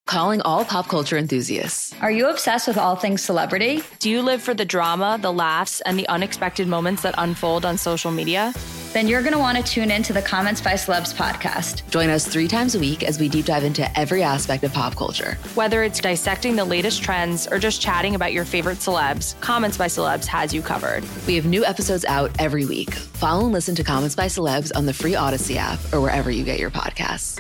Calling all pop culture enthusiasts. Are you obsessed with all things celebrity? Do you live for the drama, the laughs, and the unexpected moments that unfold on social media? Then you're going to want to tune in to the Comments by Celebs podcast. Join us 3 times a week as we deep dive into every aspect of pop culture. Whether it's dissecting the latest trends or just chatting about your favorite celebs, Comments by Celebs has you covered. We have new episodes out every week. Follow and listen to Comments by Celebs on the free Odyssey app or wherever you get your podcasts.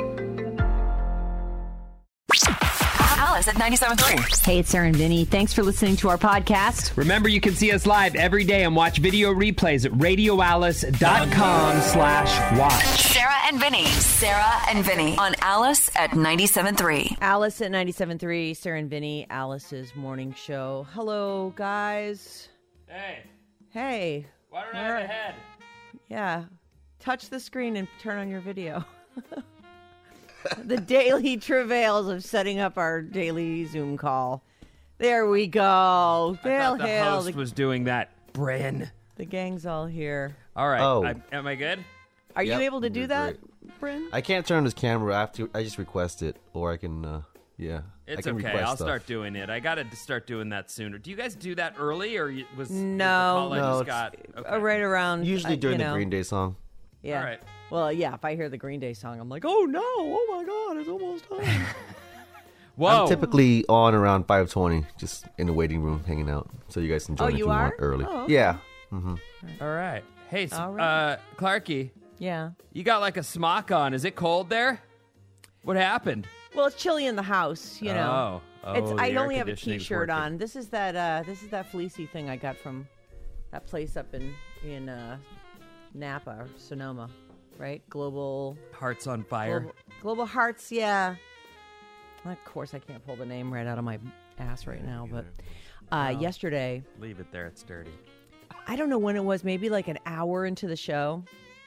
Alice at 97.3. Hey, it's Sarah and Vinny. Thanks for listening to our podcast. Remember, you can see us live every day and watch video replays at radioalice.com/watch. Sarah and Vinny. Sarah and Vinny on Alice at 97.3. Alice at 97.3, Sarah and Vinny, Alice's morning show. Hello, guys. Hey. Hey. Why don't I have a head? Yeah. Touch the screen and turn on your video. The daily travails of setting up our daily Zoom call. There we go. I thought the host was doing that, Bryn. The gang's all here. All right. Oh. Am I good? Are you Yep, able to do you're that, Bryn? I can't turn on this camera. I just request it, or I can, yeah. It's I can okay. request I'll stuff. start doing it. I got to start doing that sooner. Do you guys do that early, or was No. the call I No, just it's- got? Okay. Right around. Usually during you the know. Green Day song. Yeah. All right. Well, yeah, if I hear the Green Day song, I'm like, oh no, oh my God, it's almost time. Whoa. I'm typically on around 5:20, just in the waiting room hanging out, so you guys can join if you you are? want early. Oh, okay. Yeah. All right. Hey, All right. Clarky, Yeah. you got like a smock on. Is it cold there? What happened? Well, it's chilly in the house, you know. It's the I air only have a conditioning's T-shirt working. on. This is that fleecy thing I got from that place up in Napa or Sonoma, right? Global Hearts on fire. Global Hearts, yeah. Of course, I can't pull the name right out of my ass right now, but yesterday, Leave it there. It's dirty. I don't know when it was, maybe like an hour into the show.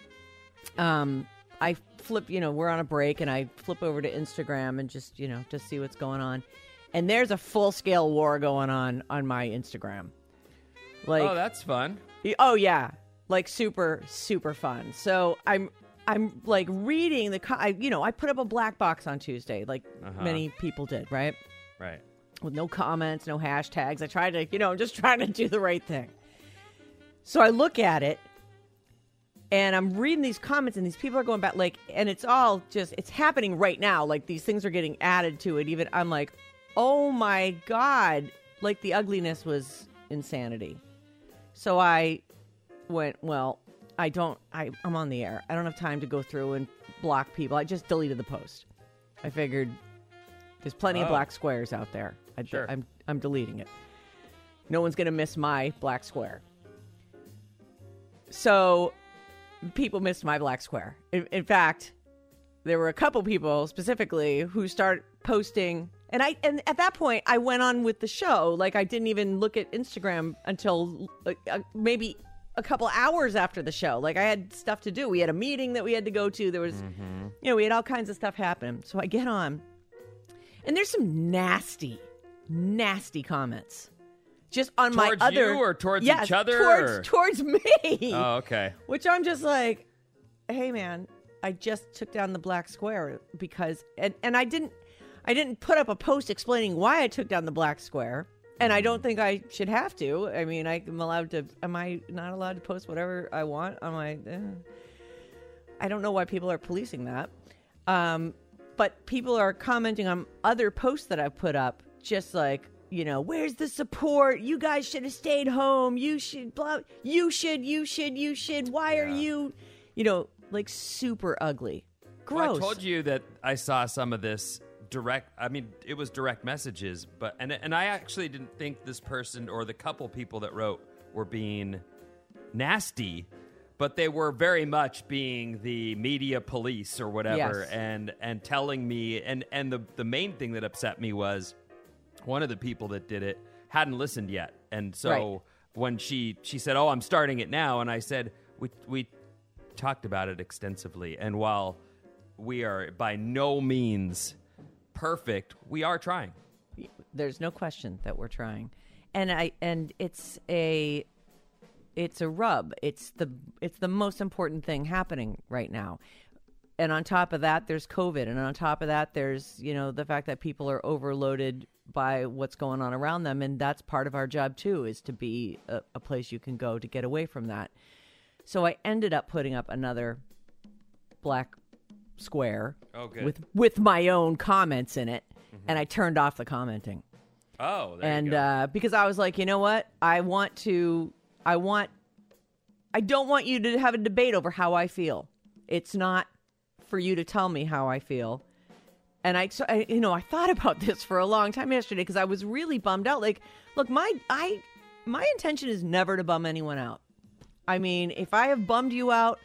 I flip, we're on a break, and I flip over to Instagram and just see what's going on. And there's a full-scale war going on my Instagram. Like, Oh, that's fun. oh yeah, like super, super fun. So I'm like reading I put up a black box on Tuesday, like many people did, right? Right. With no comments, no hashtags. I tried to, I'm just trying to do the right thing. So I look at it, and I'm reading these comments, and these people are going back, and it's all just, it's happening right now. Like, these things are getting added to it. Even, I'm like, oh my God. Like, the ugliness was insanity. So I went, well, I'm on the air. I don't have time to go through and block people. I just deleted the post. I figured there's plenty of black squares out there. Sure. I'm deleting it. No one's going to miss my black square. So people missed my black square. In fact, there were a couple people specifically who started posting, and at that point I went on with the show. Like, I didn't even look at Instagram until maybe a couple hours after the show. Like, I had stuff to do. We had a meeting that we had to go to. There was, we had all kinds of stuff happen. So I get on, and there's some nasty comments. Just on Towards my other, you or towards each other? Or? Towards me. Oh, okay. Which I'm just like, hey man, I just took down the black square because, and I didn't put up a post explaining why I took down the black square, and I don't think I should have to. I mean, am I not allowed to post whatever I want on my? I don't know why people are policing that, but people are commenting on other posts that I've put up, just like, where's the support? You guys should have stayed home. You should, blah. You should. Why are you, like, super ugly. Gross. Well, I told you that I saw some of this it was direct messages, but and I actually didn't think this person or the couple people that wrote were being nasty, but they were very much being the media police or whatever, Yes. and telling me, and the main thing that upset me was one of the people that did it hadn't listened yet. And so Right. when she said, oh, I'm starting it now. And I said, we talked about it extensively. And while we are by no means perfect, we are trying. There's no question that we're trying. And it's a rub. It's the most important thing happening right now. and on top of that, there's COVID. And on top of that, there's, the fact that people are overloaded by what's going on around them. And that's part of our job, too, is to be a place you can go to get away from that. So I ended up putting up another black square with my own comments in it. Mm-hmm. And I turned off the commenting. Oh, there you go. Because I was like, you know what? I don't want you to have a debate over how I feel. It's not for you to tell me how I feel. And I thought about this for a long time yesterday because I was really bummed out. Like, look, my intention is never to bum anyone out. I mean, if I have bummed you out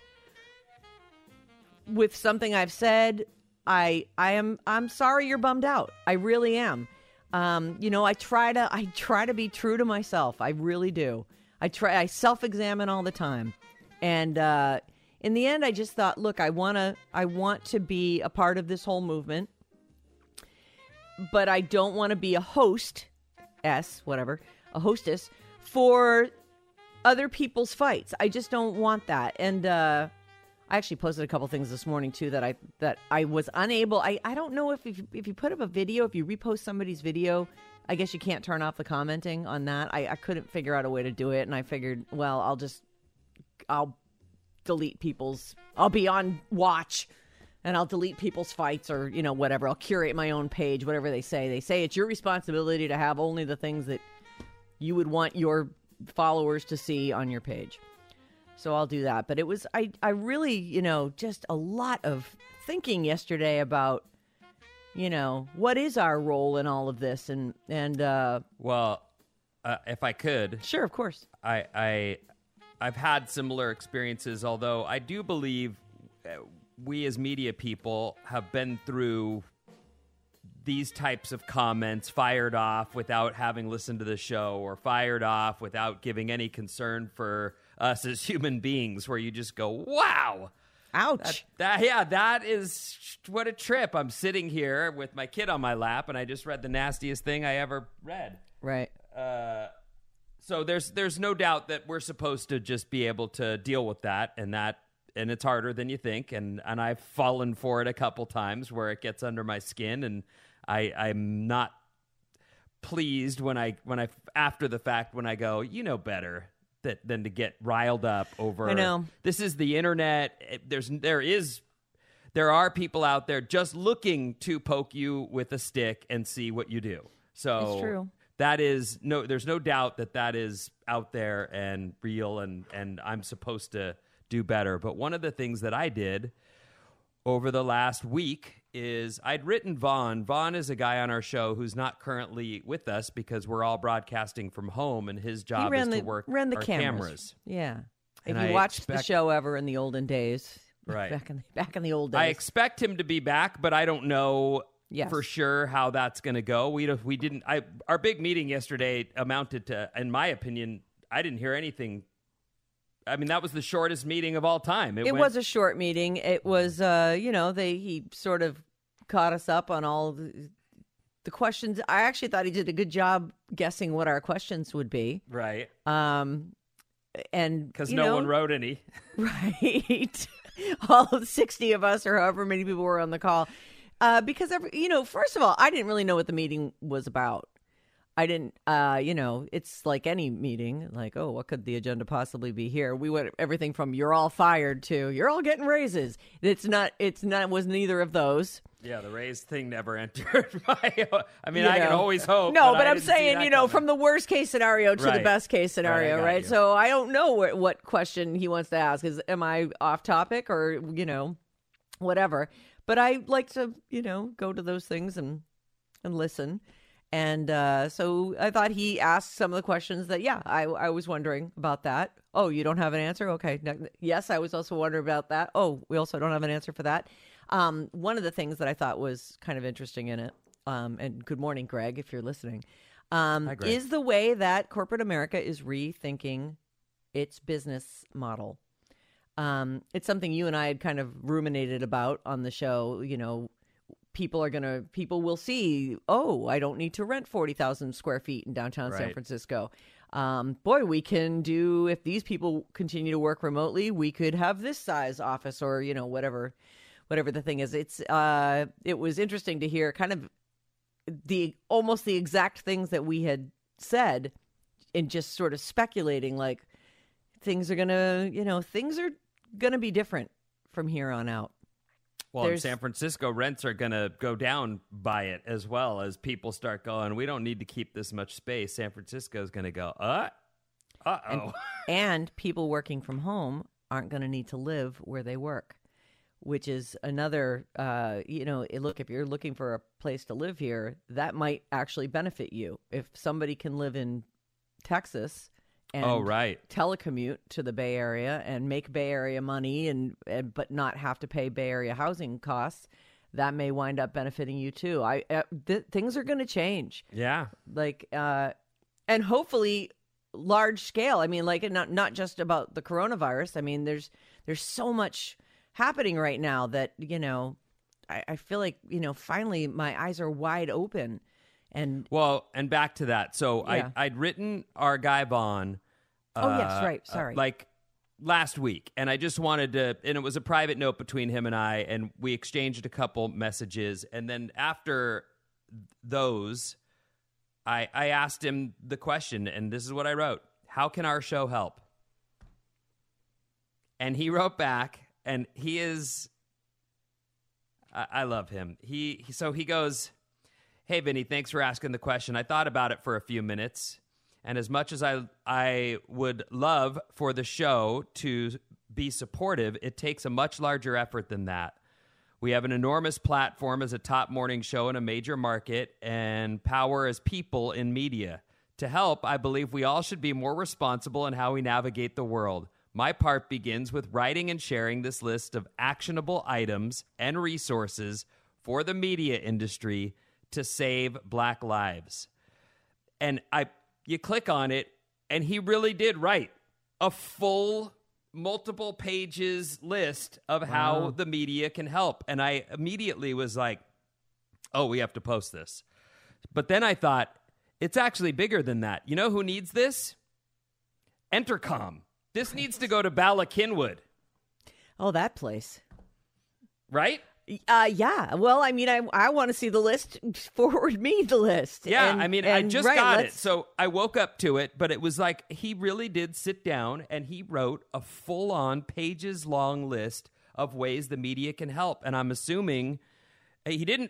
with something I've said, I'm sorry you're bummed out. I really am. I try to be true to myself. I really do. I self-examine all the time. And in the end, I just thought, look, I want to be a part of this whole movement, but I don't want to be a hostess for other people's fights. I just don't want that. And I actually posted a couple things this morning too that I was unable. I don't know if you put up a video, if you repost somebody's video, I guess you can't turn off the commenting on that. I couldn't figure out a way to do it, and I figured, well, I'll delete I'll be on watch, and I'll delete people's fights or, whatever. I'll curate my own page, whatever they say. They say it's your responsibility to have only the things that you would want your followers to see on your page. So I'll do that. But it was, I really, just a lot of thinking yesterday about, what is our role in all of this? And well, if I could. Sure, of course. I've had similar experiences, although I do believe we as media people have been through these types of comments, fired off without having listened to the show, or fired off without giving any concern for us as human beings, where you just go, wow. Ouch. That is what a trip. I'm sitting here with my kid on my lap, and I just read the nastiest thing I ever read. Right. So there's no doubt that we're supposed to just be able to deal with that, and it's harder than you think, and I've fallen for it a couple times where it gets under my skin, and I'm not pleased when I after the fact when I go, better than to get riled up over. I know. This is the internet. There are people out there just looking to poke you with a stick and see what you do. So it's true. There's no doubt that is out there and real, and I'm supposed to do better. But one of the things that I did over the last week is I'd written Vaughn. Vaughn is a guy on our show who's not currently with us because we're all broadcasting from home, and his job is to work ran the our cameras. Yeah. And if you watched the show ever in the olden days. Right. Back in the old days. I expect him to be back, but I don't know for sure how that's going to go. We didn't. Our big meeting yesterday amounted to, in my opinion, I didn't hear anything. I mean, that was the shortest meeting of all time. It was a short meeting. It was, he sort of caught us up on all the questions. I actually thought he did a good job guessing what our questions would be. Right. And because no one wrote any. Right. All of 60 of us, or however many people were on the call. Because, first of all, I didn't really know what the meeting was about. I didn't, it's like any meeting, like, oh, what could the agenda possibly be here? We went everything from you're all fired to you're all getting raises. It was neither of those. Yeah, the raise thing never entered I can always hope. No, but I'm saying, from the worst case scenario to the best case scenario, right? So I don't know what question he wants to ask. Am I off topic or, whatever. But I like to, go to those things and listen. And so I thought he asked some of the questions that, I was wondering about that. Oh, you don't have an answer? Okay. Yes, I was also wondering about that. Oh, we also don't have an answer for that. One of the things that I thought was kind of interesting in it, and good morning, Greg, if you're listening, Hi, Greg. is the way that corporate America is rethinking its business model. It's something you and I had kind of ruminated about on the show, People will see, oh, I don't need to rent 40,000 square feet in downtown San Francisco. We can if these people continue to work remotely, we could have this size office or, whatever the thing is. It was interesting to hear kind of almost the exact things that we had said, and just sort of speculating like things are gonna be different from here on out. Well, in San Francisco, rents are going to go down by it as well as people start going, we don't need to keep this much space. San Francisco is going to go, uh-oh. And people working from home aren't going to need to live where they work, which is another, look, if you're looking for a place to live here, that might actually benefit you. If somebody can live in Texas and telecommute to the Bay Area and make Bay Area money but not have to pay Bay Area housing costs, that may wind up benefiting you too. Things are going to change. Yeah. And hopefully large scale. I mean, not just about the coronavirus. I mean, there's so much happening right now that, I feel like, finally my eyes are wide open. And back to that. So yeah. I'd written our guy Vaughn. Oh, yes, right. Sorry. Last week. And I just wanted to, and it was a private note between him and I, and we exchanged a couple messages. And then after those, I asked him the question, and this is what I wrote. How can our show help? And he wrote back, and he is, I love him. So he goes, hey, Vinny, thanks for asking the question. I thought about it for a few minutes. And as much as I would love for the show to be supportive, it takes a much larger effort than that. We have an enormous platform as a top morning show in a major market and power as people in media. To help, I believe we all should be more responsible in how we navigate the world. My part begins with writing and sharing this list of actionable items and resources for the media industry to save Black lives. And you click on it, and he really did write a full multiple pages list of how the media can help. And I immediately was like, oh, we have to post this. But then I thought, it's actually bigger than that. You know who needs this? Entercom. This needs to go to Bala Cynwyd. Oh, that place. Right? Yeah. Well, I mean, I want to see the list. Forward me the list. Yeah, I just got it. So I woke up to it, but it was like he really did sit down and he wrote a full-on pages-long list of ways the media can help. And I'm assuming he didn't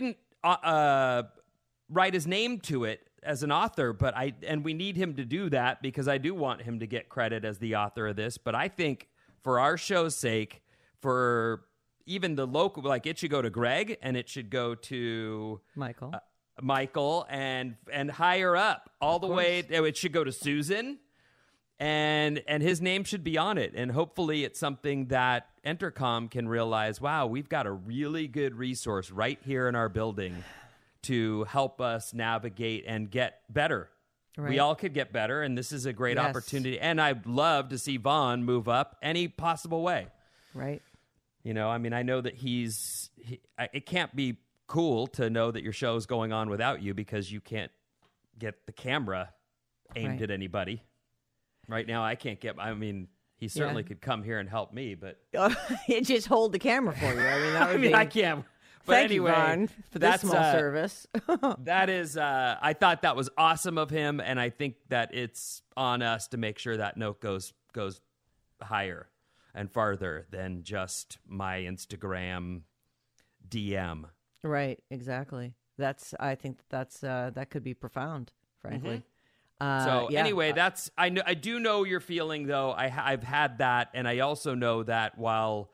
write his name to it as an author, but we need him to do that because I do want him to get credit as the author of this. But I think for our show's sake, for even the local, it should go to Greg and it should go to Michael and higher up all the way. It should go to Susan and his name should be on it. And hopefully it's something that Entercom can realize, wow, we've got a really good resource right here in our building to help us navigate and get better. Right. We all could get better. And this is a great opportunity. And I'd love to see Vaughn move up any possible way. Right. I know that it can't be cool to know that your show's going on without you because you can't get the camera aimed at anybody. Right now, I can't he certainly could come here and help me, but... just hold the camera for you. That would I can't. But Thank anyway, you, Vaughn, for this small service. That is, I thought that was awesome of him, and I think that it's on us to make sure that note goes higher and farther than just my Instagram DM. Right, exactly. I think that could be profound, frankly. Mm-hmm. Anyway, I do know your feeling though. I've had that, and I also know that while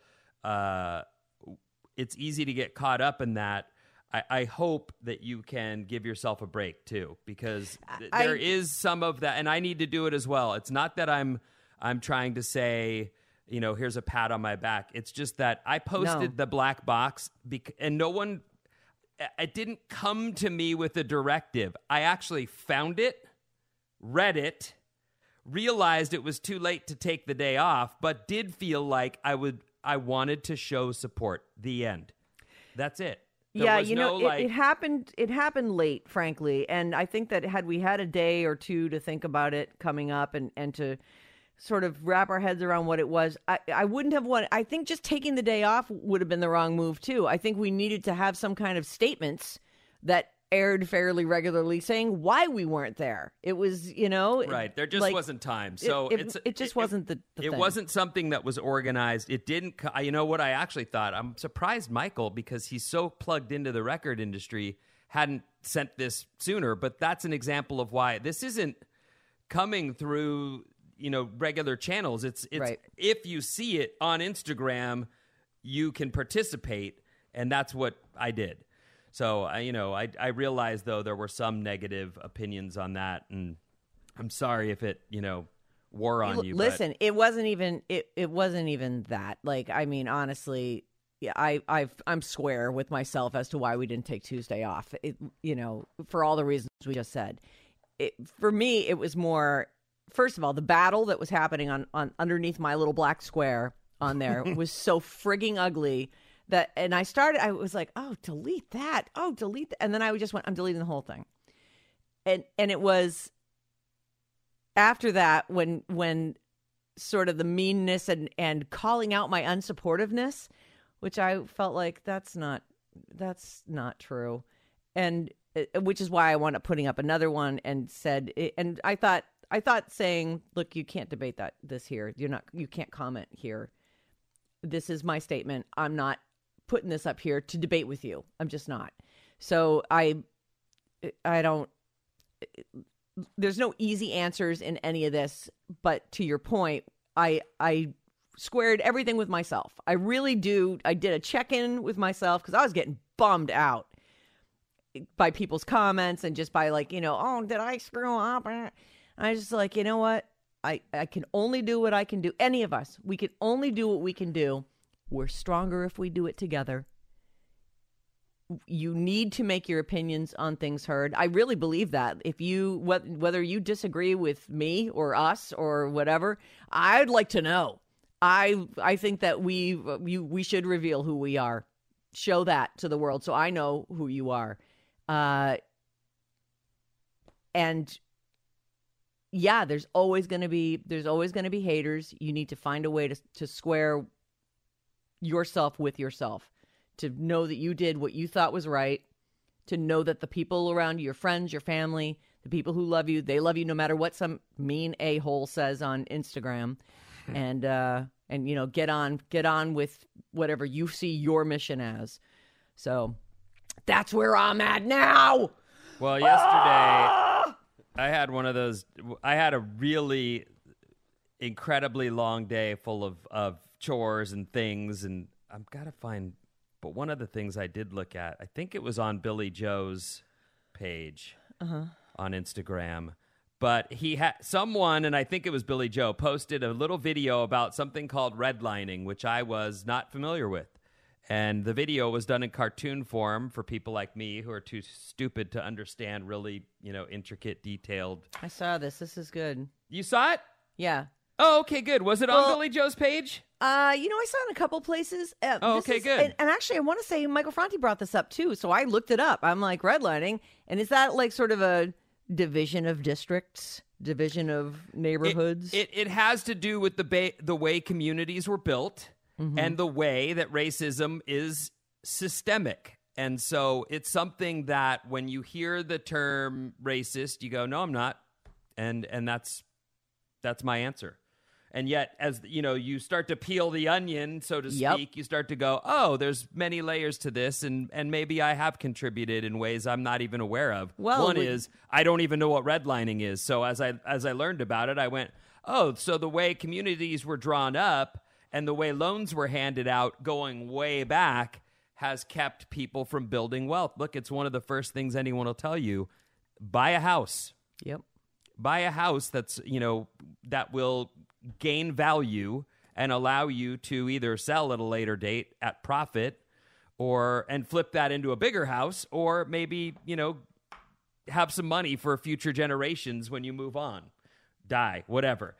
it's easy to get caught up in that, I hope that you can give yourself a break too, because there is some of that, and I need to do it as well. It's not that I'm trying to say, here's a pat on my back. It's just that I posted the black box, and no one, it didn't come to me with a directive. I actually found it, read it, realized it was too late to take the day off, but did feel like I wanted to show support. The end. That's it. It happened late, frankly. And I think that had we had a day or two to think about it coming up and to sort of wrap our heads around what it was. I wouldn't have wanted, I think just taking the day off would have been the wrong move too. I think we needed to have some kind of statements that aired fairly regularly saying why we weren't there. It was, right. There just wasn't time. So it just wasn't the it thing. wasn't something that was organized. It didn't, you know what I actually thought? I'm surprised Michael, because he's so plugged into the record industry, hadn't sent this sooner, but that's an example of why this isn't coming through, regular channels. It's right. If you see it on Instagram, you can participate, and that's what I did. So, I realized, though, there were some negative opinions on that, and I'm sorry if it, wore on you. Listen, it wasn't even that. Like, I mean, honestly, yeah, I'm square with myself as to why we didn't take Tuesday off. For all the reasons we just said. For me, it was more, first of all, the battle that was happening on underneath my little black square on there was so frigging ugly that, and I was like, oh, delete that. Oh, delete that. And then I just went, I'm deleting the whole thing. And it was after that when sort of the meanness and calling out my unsupportiveness, which I felt like that's not true. And which is why I wound up putting up another one and said, and I thought saying, look, you can't debate this here. You can't comment here. This is my statement. I'm not putting this up here to debate with you. I'm just not. So I don't, there's no easy answers in any of this, but to your point, I squared everything with myself. I really do. I did a check-in with myself because I was getting bummed out by people's comments and just by oh, did I screw up? And I just like, you know what? I can only do what I can do. Any of us, we can only do what we can do. We're stronger if we do it together. You need to make your opinions on things heard. I really believe that. If you, whether you disagree with me or us or whatever, I'd like to know. I think that we should reveal who we are. Show that to the world so I know who you are. And yeah, there's always going to be haters. You need to find a way to square yourself with yourself, to know that you did what you thought was right, to know that the people around you, your friends, your family, the people who love you, they love you no matter what some mean a-hole says on Instagram. And get on with whatever you see your mission as. So that's where I'm at now. Well, yesterday I had one of those. I had a really incredibly long day full of chores and things, and I've got to find. But one of the things I did look at, I think it was on Billy Joe's page on Instagram. But he had someone, and I think it was Billy Joe, posted a little video about something called redlining, which I was not familiar with. And the video was done in cartoon form for people like me who are too stupid to understand really, intricate, detailed. I saw this. This is good. You saw it? Yeah. Oh, okay, good. Was it on Billy Joe's page? I saw it in a couple places. Okay, good. And actually, I want to say Michael Franti brought this up too. So I looked it up. I'm like, redlining. And is that like sort of a division of districts, division of neighborhoods? It has to do with the way communities were built and the way that racism is systemic. And so it's something that when you hear the term racist, you go, no, I'm not. And that's my answer. And yet, as you start to peel the onion, so to speak, you start to go, oh, there's many layers to this, and maybe I have contributed in ways I'm not even aware of. Well, one is I don't even know what redlining is. So as I learned about it, I went, oh, so the way communities were drawn up and the way loans were handed out going way back has kept people from building wealth. Look, it's one of the first things anyone will tell you: buy a house. Yep. Buy a house that's that will gain value and allow you to either sell at a later date at profit and flip that into a bigger house, or maybe, have some money for future generations when you move on, die, whatever.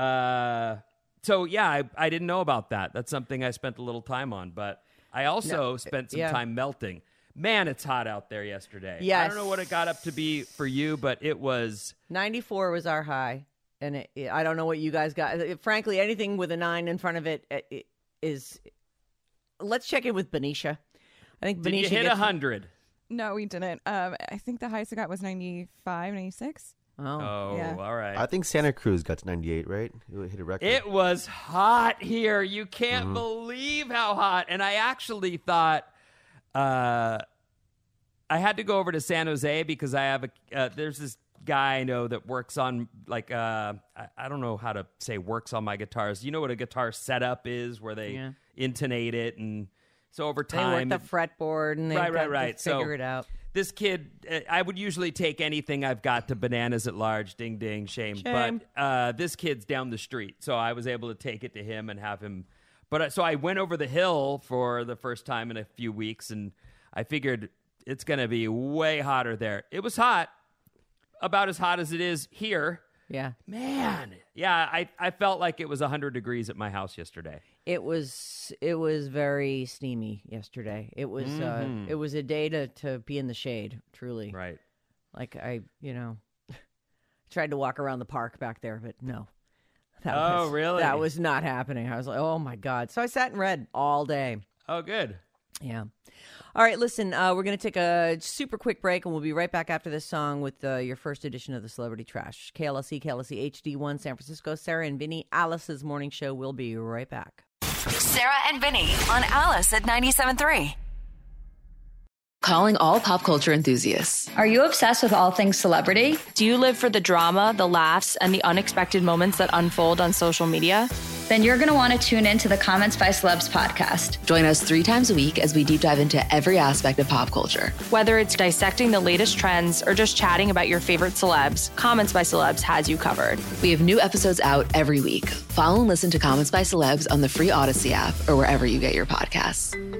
So yeah, I didn't know about that. That's something I spent a little time on, but I also spent some time melting. Man, it's hot out there yesterday. Yes. I don't know what it got up to be for you, but it was 94 was our high. And I don't know what you guys got. Frankly, anything with a 9 in front of it is. Let's check in with Benicia. I think Did Benicia you hit 100? No, we didn't. I think the highest I got was 95, 96. Oh, Yeah. all right. I think Santa Cruz got to 98, right? It hit a record. It was hot here. You can't believe how hot. And I actually thought I had to go over to San Jose because I have there's this guy I know that works on like I don't know how to say works on my guitars. You know what a guitar setup is, where they intonate it, and so over time they work the fretboard and they right. figure it out. This kid, I would usually take anything I've got to Bananas at Large, ding ding, shame. But this kid's down the street, so I was able to take it to him and have him. But so I went over the hill for the first time in a few weeks, and I figured it's going to be way hotter there. It was hot, about as hot as it is here. Yeah. Man. Yeah, I felt like it was 100 degrees at my house yesterday. It was very steamy yesterday. It was it was a day to be in the shade, truly. Right. Like I tried to walk around the park back there, but no. Really? That was not happening. I was like, oh my God. So I sat and read all day. Oh, good. Yeah. All right, listen, we're going to take a super quick break, and we'll be right back after this song with your first edition of the Celebrity Trash. KLSE HD1, San Francisco. Sarah and Vinny, Alice's morning show. We'll be right back. Sarah and Vinny on Alice at 97.3. Calling all pop culture enthusiasts. Are you obsessed with all things celebrity? Do you live for the drama, the laughs, and the unexpected moments that unfold on social media? Then you're going to want to tune in to the Comments by Celebs podcast. Join us 3 times a week as we deep dive into every aspect of pop culture. Whether it's dissecting the latest trends or just chatting about your favorite celebs, Comments by Celebs has you covered. We have new episodes out every week. Follow and listen to Comments by Celebs on the free Odyssey app or wherever you get your podcasts.